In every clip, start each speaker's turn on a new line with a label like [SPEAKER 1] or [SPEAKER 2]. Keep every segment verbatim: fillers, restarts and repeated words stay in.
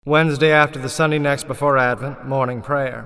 [SPEAKER 1] Wednesday after the Sunday next before Advent, morning prayer.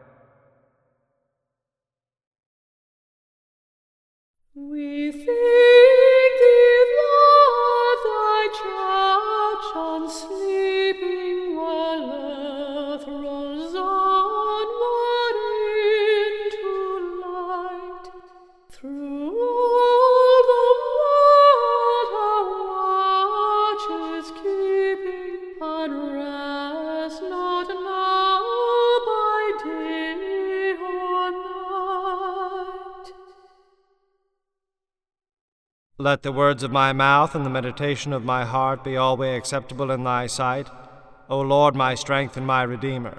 [SPEAKER 2] We thank thee, Lord, thy church unsleeping while earth rolls onward into light. Through all the world her watch is keeping, unrest not now by day or night.
[SPEAKER 1] Let the words of my mouth and the meditation of my heart be always acceptable in thy sight, O Lord, my strength and my Redeemer.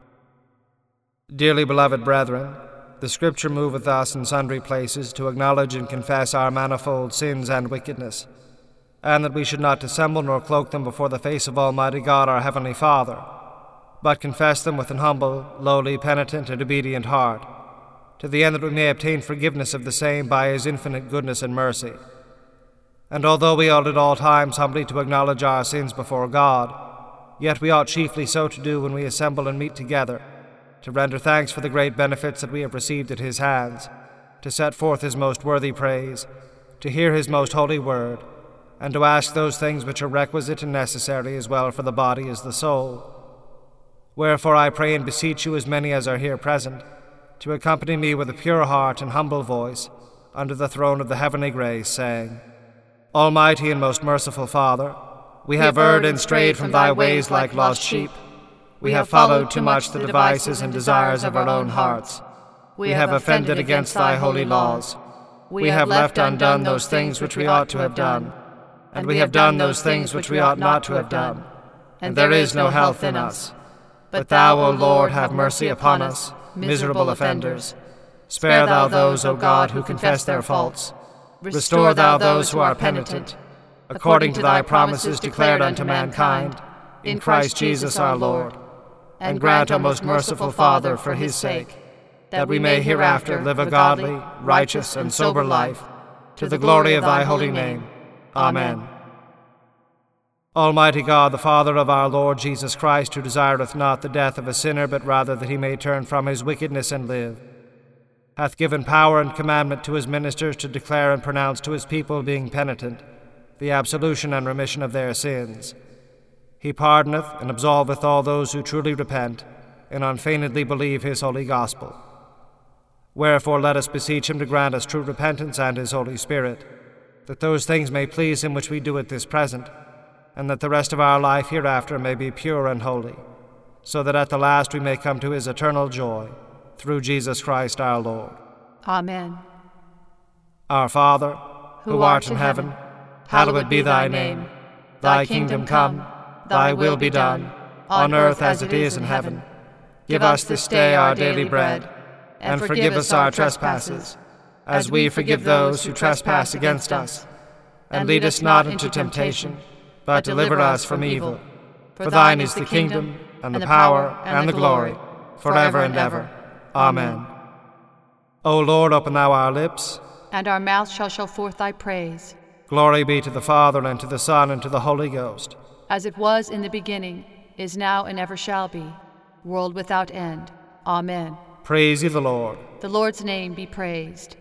[SPEAKER 1] Dearly beloved brethren, the Scripture moveth us in sundry places to acknowledge and confess our manifold sins and wickedness, and that we should not dissemble nor cloak them before the face of Almighty God our Heavenly Father, but confess them with an humble, lowly, penitent, and obedient heart, to the end that we may obtain forgiveness of the same by His infinite goodness and mercy. And although we ought at all times humbly to acknowledge our sins before God, yet we ought chiefly so to do when we assemble and meet together, to render thanks for the great benefits that we have received at His hands, to set forth His most worthy praise, to hear His most holy word, and to ask those things which are requisite and necessary as well for the body as the soul. Wherefore I pray and beseech you, as many as are here present, to accompany me with a pure heart and humble voice under the throne of the heavenly grace, saying, Almighty and most merciful Father, we have erred and strayed from thy ways like lost sheep. We have followed too much the devices and desires of our own hearts. We have offended against thy holy laws. We have left undone those things which we ought to have done, and we have done those things which we ought not to have done, and there is no health in us. But thou, O Lord, have mercy upon us, miserable offenders. Spare thou those, O God, who confess their faults. Restore thou those who are penitent, according to thy promises declared unto mankind, in Christ Jesus our Lord. And grant, O most merciful Father, for his sake, that we may hereafter live a godly, righteous, and sober life, to the glory of thy holy name. Amen. Almighty God, the Father of our Lord Jesus Christ, who desireth not the death of a sinner, but rather that he may turn from his wickedness and live, hath given power and commandment to his ministers to declare and pronounce to his people, being penitent, the absolution and remission of their sins. He pardoneth and absolveth all those who truly repent and unfeignedly believe his holy gospel. Wherefore let us beseech him to grant us true repentance and his Holy Spirit, that those things may please him which we do at this present, and that the rest of our life hereafter may be pure and holy, so that at the last we may come to his eternal joy, through Jesus Christ our Lord.
[SPEAKER 3] Amen.
[SPEAKER 1] Our Father, who art in heaven, hallowed be thy name. Thy kingdom come, thy will be done, on earth as it is in heaven. Give us this day our daily bread, and forgive us our trespasses, as we forgive those who trespass against us. And lead us not into temptation, but deliver us from evil. For thine is the kingdom, and the power, and the glory, forever and ever. Amen. O Lord, open thou our lips,
[SPEAKER 3] and our mouth shall show forth thy praise.
[SPEAKER 1] Glory be to the Father, and to the Son, and to the Holy Ghost.
[SPEAKER 3] As it was in the beginning, is now, and ever shall be, world without end. Amen.
[SPEAKER 1] Praise ye the Lord.
[SPEAKER 3] The Lord's name be praised.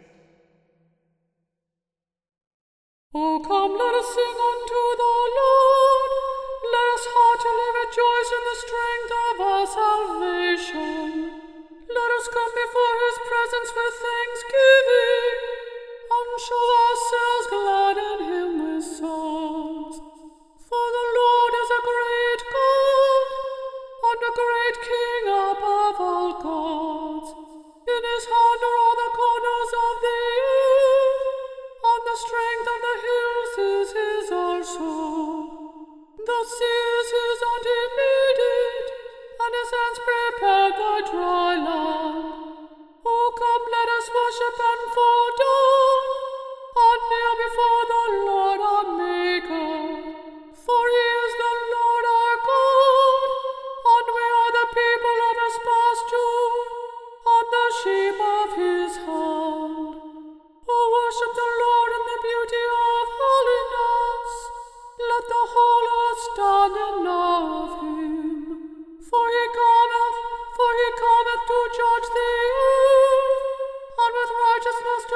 [SPEAKER 2] O come, let us sing unto the Lord. Let us heartily rejoice in the strength of our salvation. Let us come before his presence with thanksgiving, and show ourselves glad in him with songs. For the Lord is a great God, and a great King above all gods. In his hand are all the corners of the earth, and the strength of the hills is his also. The sea is his, and he made it, and his hands prepared the dry land. O come, let us worship and fall down, and kneel before the Lord our Maker. For he is the Lord our God, and we are the people of his pasture, and the sheep of his hand. O worship the Lord in the beauty of holiness. Let the whole earth stand in awe of him.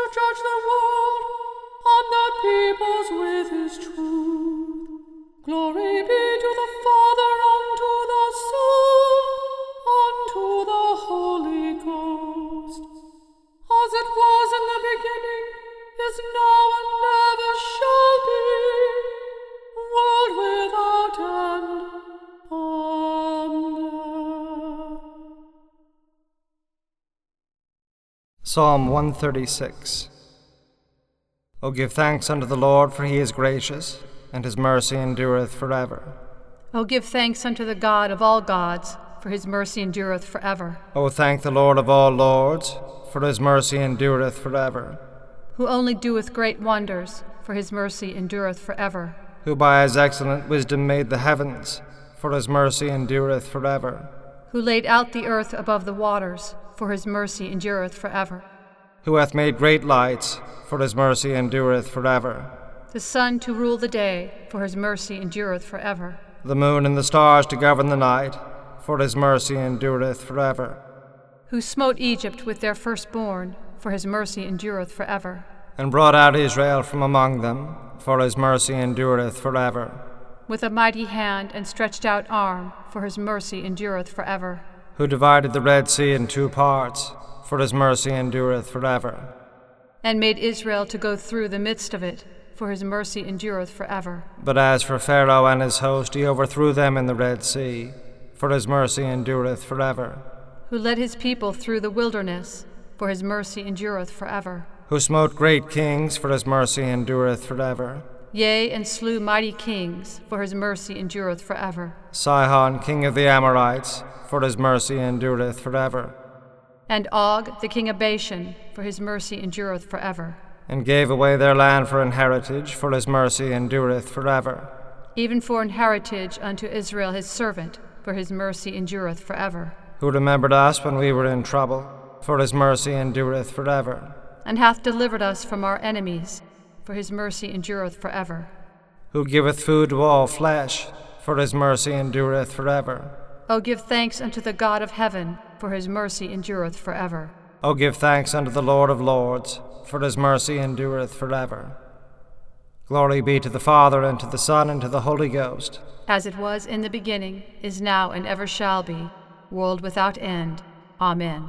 [SPEAKER 2] judge the world and the peoples with his truth. Glory be to the Father, and to the Son, and to the Holy Ghost, as it was in the beginning, is now, and ever shall be, world without end. Amen.
[SPEAKER 1] Psalm one thirty-six. O give thanks unto the Lord, for he is gracious, and his mercy endureth forever.
[SPEAKER 3] O give thanks unto the God of all gods, for his mercy endureth forever.
[SPEAKER 1] O thank the Lord of all lords, for his mercy endureth forever.
[SPEAKER 3] Who only doeth great wonders, for his mercy endureth forever.
[SPEAKER 1] Who by his excellent wisdom made the heavens, for his mercy endureth forever.
[SPEAKER 3] Who laid out the earth above the waters, for his mercy endureth forever.
[SPEAKER 1] Who hath made great lights, for his mercy endureth forever.
[SPEAKER 3] The sun to rule the day, for his mercy endureth forever.
[SPEAKER 1] The moon and the stars to govern the night, for his mercy endureth forever.
[SPEAKER 3] Who smote Egypt with their firstborn, for his mercy endureth forever.
[SPEAKER 1] And brought out Israel from among them, for his mercy endureth forever.
[SPEAKER 3] With a mighty hand and stretched out arm, for his mercy endureth forever.
[SPEAKER 1] Who divided the Red Sea in two parts, for his mercy endureth forever.
[SPEAKER 3] And made Israel to go through the midst of it, for his mercy endureth forever.
[SPEAKER 1] But as for Pharaoh and his host, he overthrew them in the Red Sea, for his mercy endureth forever.
[SPEAKER 3] Who led his people through the wilderness, for his mercy endureth forever.
[SPEAKER 1] Who smote great kings, for his mercy endureth forever.
[SPEAKER 3] Yea, and slew mighty kings, for his mercy endureth forever.
[SPEAKER 1] Sihon, king of the Amorites, for his mercy endureth forever.
[SPEAKER 3] And Og, the king of Bashan, for his mercy endureth forever.
[SPEAKER 1] And gave away their land for an heritage, for his mercy endureth forever.
[SPEAKER 3] Even for an heritage unto Israel his servant, for his mercy endureth forever.
[SPEAKER 1] Who remembered us when we were in trouble, for his mercy endureth forever.
[SPEAKER 3] And hath delivered us from our enemies, for his mercy endureth forever.
[SPEAKER 1] Who giveth food to all flesh, for his mercy endureth forever.
[SPEAKER 3] O give thanks unto the God of heaven, for his mercy endureth forever.
[SPEAKER 1] O give thanks unto the Lord of lords, for his mercy endureth forever. Glory be to the Father, and to the Son, and to the Holy Ghost.
[SPEAKER 3] As it was in the beginning, is now, and ever shall be, world without end. Amen.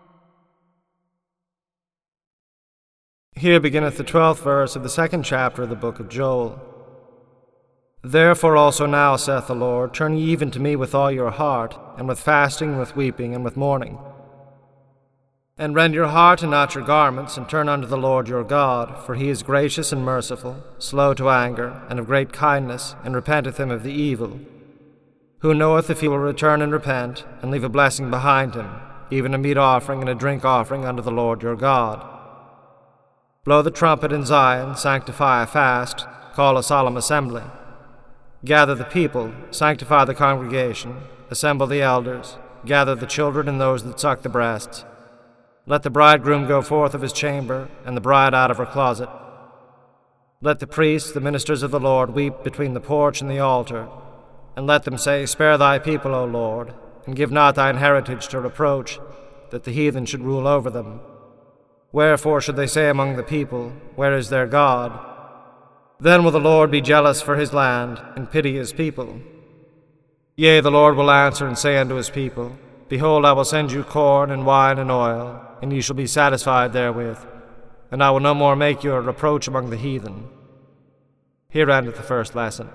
[SPEAKER 1] Here beginneth the twelfth verse of the second chapter of the book of Joel. Therefore also now, saith the Lord, turn ye even to me with all your heart, and with fasting, and with weeping, and with mourning. And rend your heart and not your garments, and turn unto the Lord your God, for he is gracious and merciful, slow to anger, and of great kindness, and repenteth him of the evil. Who knoweth if he will return and repent, and leave a blessing behind him, even a meat offering and a drink offering unto the Lord your God. Blow the trumpet in Zion, sanctify a fast, call a solemn assembly. Gather the people, sanctify the congregation, assemble the elders, gather the children and those that suck the breasts. Let the bridegroom go forth of his chamber, and the bride out of her closet. Let the priests, the ministers of the Lord, weep between the porch and the altar, and let them say, Spare thy people, O Lord, and give not thine heritage to reproach, that the heathen should rule over them. Wherefore should they say among the people, Where is their God? Then will the Lord be jealous for his land, and pity his people. Yea, the Lord will answer and say unto his people, Behold, I will send you corn and wine and oil, and ye shall be satisfied therewith, and I will no more make you a reproach among the heathen. Here endeth the first lesson.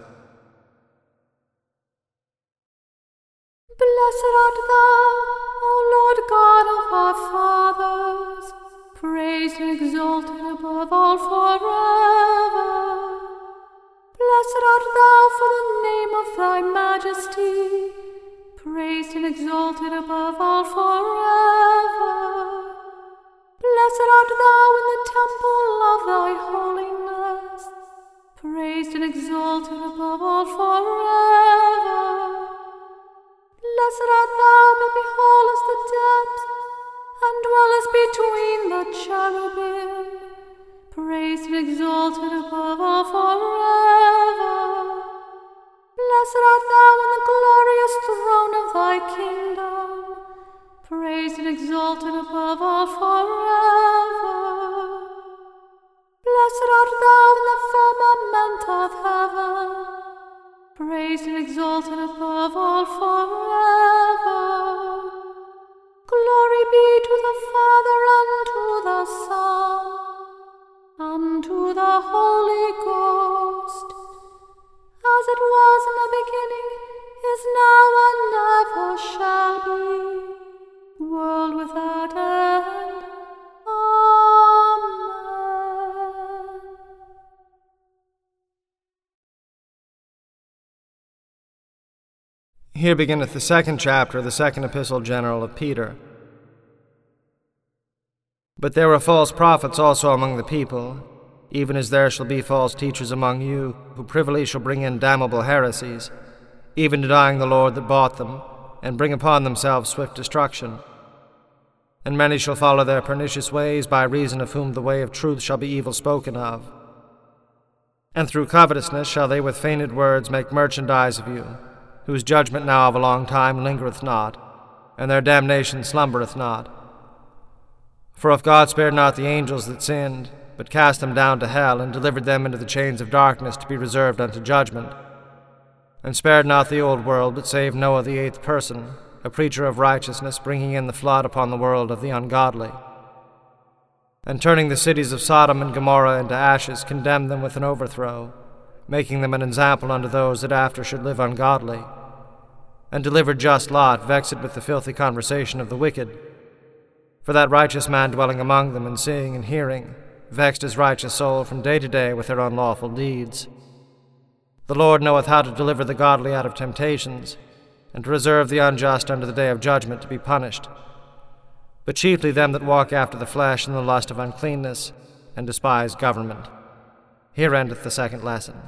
[SPEAKER 2] Blessed art thou, O Lord God of our fathers, praised and exalted above all forever. Blessed art thou for the name of thy majesty, praised and exalted above all forever. Blessed art thou in the temple of thy holiness, praised and exalted above all forever. Blessed art thou that beholdest the depths, and dwellest between the cherubim, praised and exalted above all forever. Blessed art thou in the glorious throne of thy kingdom, praised and exalted above all forever. Blessed art thou in the firmament of heaven, praised and exalted above all forever. Glory be to the Father, and to the Son, and to the Holy Ghost, as it was in the beginning, is now, and ever shall be, world without end. Amen.
[SPEAKER 1] Here beginneth the second chapter of the second epistle general of Peter. But there were false prophets also among the people, even as there shall be false teachers among you, who privily shall bring in damnable heresies, even denying the Lord that bought them, and bring upon themselves swift destruction. And many shall follow their pernicious ways, by reason of whom the way of truth shall be evil spoken of. And through covetousness shall they with feigned words make merchandise of you, whose judgment now of a long time lingereth not, and their damnation slumbereth not. For if God spared not the angels that sinned, but cast them down to hell, and delivered them into the chains of darkness to be reserved unto judgment, and spared not the old world, but saved Noah the eighth person, a preacher of righteousness, bringing in the flood upon the world of the ungodly, and turning the cities of Sodom and Gomorrah into ashes, condemned them with an overthrow, making them an example unto those that after should live ungodly, and delivered just Lot, vexed with the filthy conversation of the wicked. For that righteous man dwelling among them, and seeing and hearing, vexed his righteous soul from day to day with their unlawful deeds. The Lord knoweth how to deliver the godly out of temptations, and to reserve the unjust unto the day of judgment to be punished, but chiefly them that walk after the flesh in the lust of uncleanness, and despise government. Here endeth the second lesson.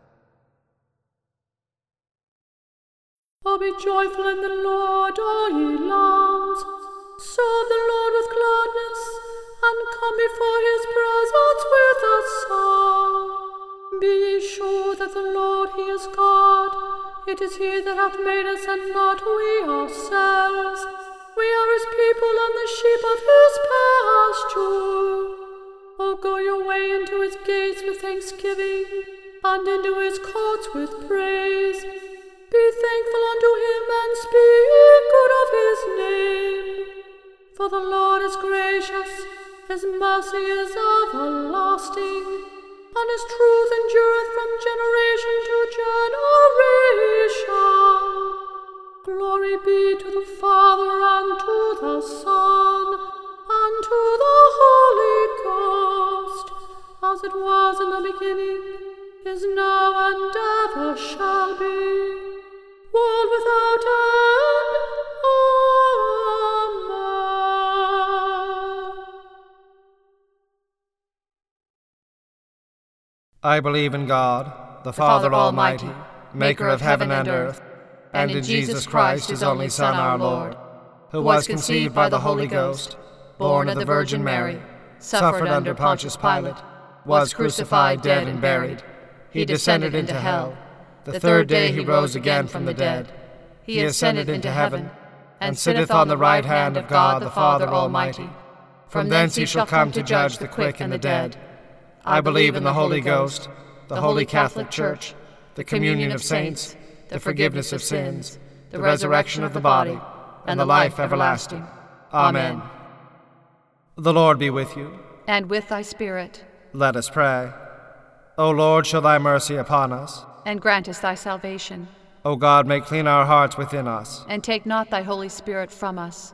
[SPEAKER 2] Oh, be joyful in the Lord, all ye lands. Serve the Lord with gladness, and come before his presence with a song. Be ye sure that the Lord, he is God. It is he that hath made us, and not we ourselves. We are his people, and the sheep of his pasture. O go your way into his gates with thanksgiving, and into his courts with praise. Be thankful unto him, and speak good of his name. For the Lord is gracious, his mercy is everlasting, and his truth endureth from generation to generation. Glory be to the Father, and to the Son, and to the Holy Ghost, as it was in the beginning, is now, and ever shall be, world without end. Amen.
[SPEAKER 1] I believe in God, the,
[SPEAKER 3] the
[SPEAKER 1] Father,
[SPEAKER 3] Father
[SPEAKER 1] Almighty,
[SPEAKER 3] Almighty,
[SPEAKER 1] maker of heaven and earth, and in Jesus Christ, his only Son, our Lord, who was conceived by the Holy Ghost, born of the Virgin Mary, suffered under Pontius Pilate, was crucified, dead, and buried. He descended into hell. The third day he rose again from the dead. He ascended into heaven, and sitteth on the right hand of God the Father Almighty. From thence he shall come to judge the quick and the dead. I believe in the Holy Ghost, the Holy Catholic Church, the communion of saints, the forgiveness of sins, the resurrection of the body, and the life everlasting. Amen. The Lord be with you.
[SPEAKER 3] And with thy spirit.
[SPEAKER 1] Let us pray. O Lord, show thy mercy upon us.
[SPEAKER 3] And grant us thy salvation.
[SPEAKER 1] O God, make clean our hearts within us.
[SPEAKER 3] And take not thy Holy Spirit from us.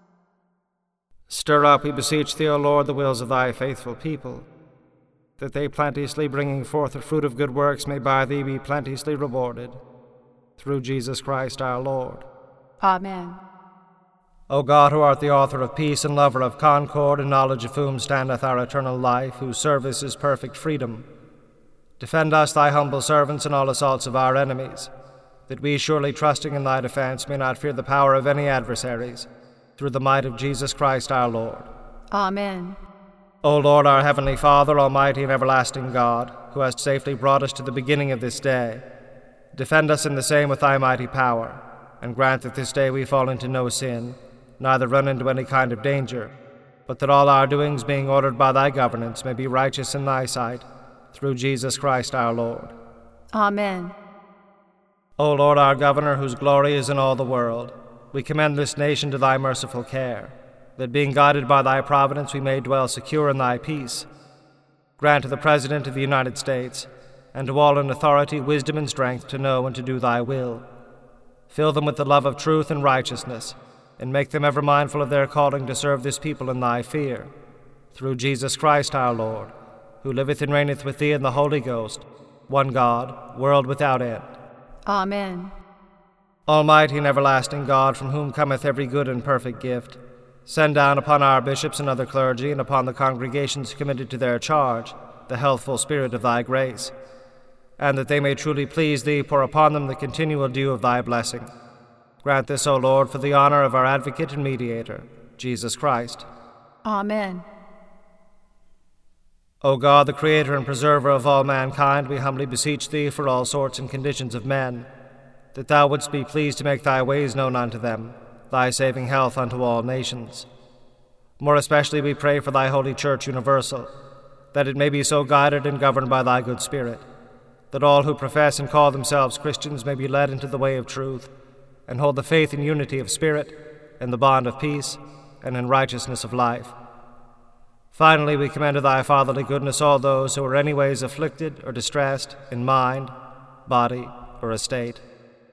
[SPEAKER 1] Stir up, we beseech thee, O Lord, the wills of thy faithful people, that they plenteously bringing forth the fruit of good works may by thee be plenteously rewarded. Through Jesus Christ our Lord.
[SPEAKER 3] Amen.
[SPEAKER 1] O God, who art the author of peace and lover of concord, in knowledge of whom standeth our eternal life, whose service is perfect freedom, defend us, thy humble servants, in all assaults of our enemies, that we, surely trusting in thy defense, may not fear the power of any adversaries, through the might of Jesus Christ our Lord.
[SPEAKER 3] Amen.
[SPEAKER 1] O Lord, our heavenly Father, almighty and everlasting God, who hast safely brought us to the beginning of this day, defend us in the same with thy mighty power, and grant that this day we fall into no sin, neither run into any kind of danger, but that all our doings, being ordered by thy governance, may be righteous in thy sight, through Jesus Christ our Lord.
[SPEAKER 3] Amen.
[SPEAKER 1] O Lord, our governor, whose glory is in all the world, we commend this nation to thy merciful care, that being guided by thy providence we may dwell secure in thy peace. Grant to the President of the United States, and to all in authority, wisdom and strength to know and to do thy will. Fill them with the love of truth and righteousness, and make them ever mindful of their calling to serve this people in thy fear. Through Jesus Christ our Lord, who liveth and reigneth with thee in the Holy Ghost, one God, world without end.
[SPEAKER 3] Amen.
[SPEAKER 1] Almighty and everlasting God, from whom cometh every good and perfect gift, send down upon our bishops and other clergy, and upon the congregations committed to their charge, the healthful spirit of thy grace, and that they may truly please thee, pour upon them the continual dew of thy blessing. Grant this, O Lord, for the honor of our advocate and mediator, Jesus Christ.
[SPEAKER 3] Amen.
[SPEAKER 1] O God, the creator and preserver of all mankind, we humbly beseech thee for all sorts and conditions of men, that thou wouldst be pleased to make thy ways known unto them, thy saving health unto all nations. More especially we pray for thy holy Church universal, that it may be so guided and governed by thy good Spirit, that all who profess and call themselves Christians may be led into the way of truth, and hold the faith and unity of spirit, in the bond of peace, and in righteousness of life. Finally, we commend to thy fatherly goodness all those who are anyways afflicted or distressed in mind, body, or estate.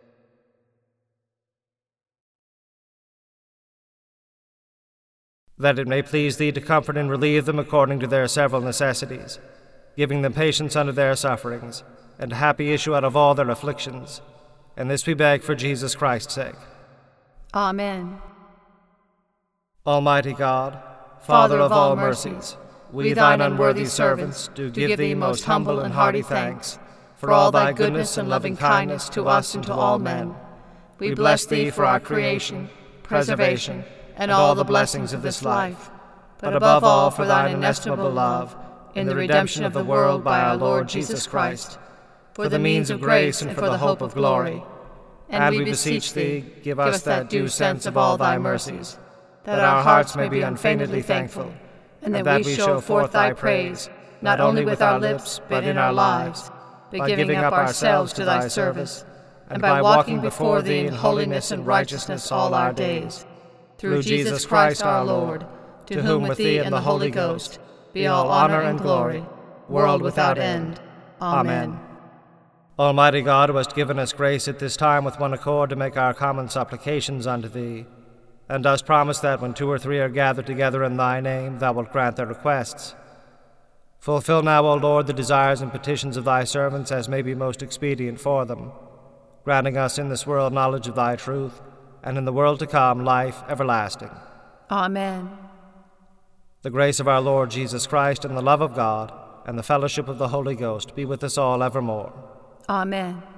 [SPEAKER 1] That it may please thee to comfort and relieve them according to their several necessities, giving them patience under their sufferings, and a happy issue out of all their afflictions. And this we beg for Jesus Christ's sake.
[SPEAKER 3] Amen.
[SPEAKER 1] Almighty God, Father of all mercies, we thine unworthy servants do give thee most humble and hearty thanks for all thy goodness and loving kindness to us and to all men. We bless thee for our creation, preservation, and all the blessings of this life, but above all for thine inestimable love in the redemption of the world by our Lord Jesus Christ, for the means of grace and for the hope of glory. And we beseech thee, give us that due sense of all thy mercies, that our hearts may be unfeignedly thankful, and that we show forth thy praise, not only with our lips, but in our lives, by giving up ourselves to thy service, and by walking before thee in holiness and righteousness all our days. Through Jesus Christ our Lord, to whom with thee and the Holy Ghost be all honor and glory, world without end. Amen. Almighty God, who hast given us grace at this time with one accord to make our common supplications unto thee, and dost promise that when two or three are gathered together in thy name, thou wilt grant their requests. Fulfill now, O Lord, the desires and petitions of thy servants as may be most expedient for them, granting us in this world knowledge of thy truth, and in the world to come life everlasting.
[SPEAKER 3] Amen.
[SPEAKER 1] The grace of our Lord Jesus Christ, and the love of God, and the fellowship of the Holy Ghost be with us all evermore.
[SPEAKER 3] Amen.